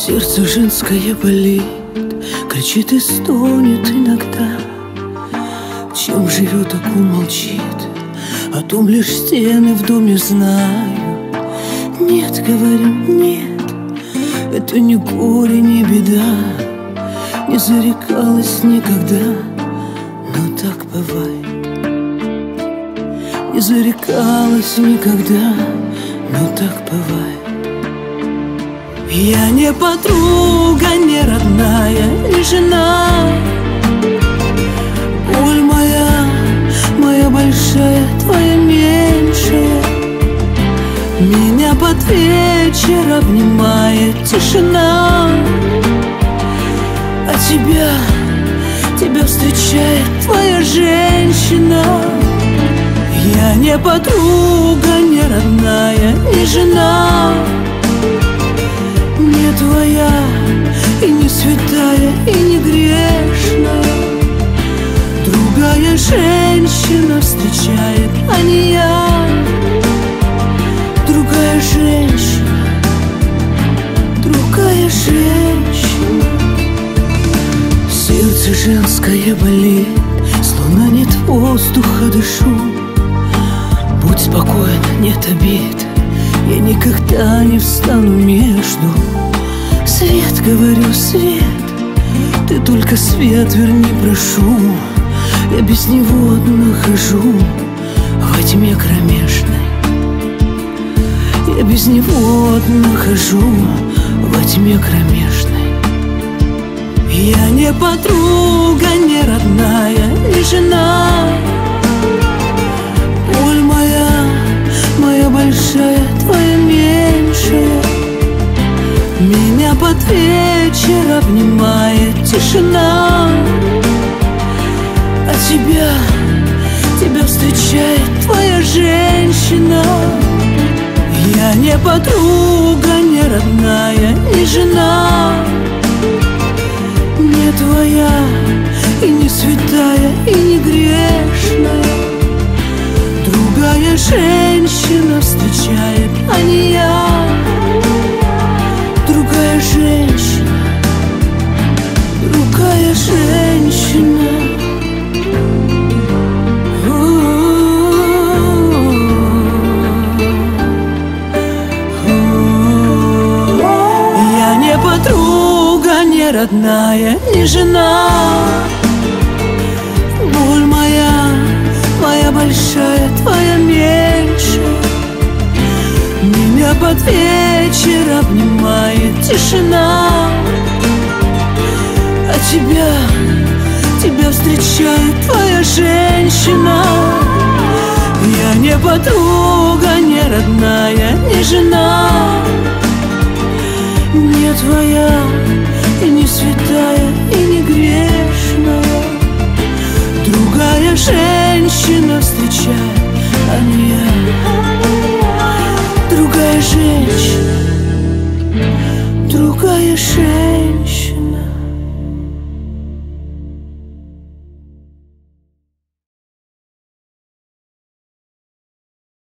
Сердце женское болит, кричит и стонет иногда. Чем живет, так умолчит, о том лишь стены в доме знают. Нет, говорю, нет, это не горе, не беда. Не зарекалась никогда, но так бывает. Не зарекалась никогда, но так бывает. Я не подруга, не родная, не жена. Боль моя, моя большая, твоя меньшая. Меня под вечер обнимает тишина. А тебя встречает твоя женщина. Я не подруга, не родная, не жена. Не твоя, и не святая, и не грешная. Другая женщина встречает, а не я. Другая женщина, другая женщина. Сердце женское болит, словно нет воздуха, дышу. Будь спокойна, нет обид, я никогда не встану между. Свет, говорю, свет, ты только свет верни, прошу. Я без него одна хожу во тьме кромешной. Я без него одна хожу во тьме кромешной. Я не подруга, не родная, не жена. Боль моя, моя большая, твоя меньшая. Меня под вечер обнимает тишина. А тебя встречает твоя женщина. Я не подруга, не родная, не жена. Не твоя, и не святая, и не грешная. Другая женщина встречает, а не я. Другая женщина, другая женщина. Я не подруга, не родная, не жена. Боль моя, моя большая, твоя меньшая. Меня под вечер обнимает тишина. А тебя встречает твоя женщина. Я не подруга, не родная, не жена. Не твоя, и не святая, и не грешная. Другая женщина встречает, а не я. Другая женщина, другая женщина.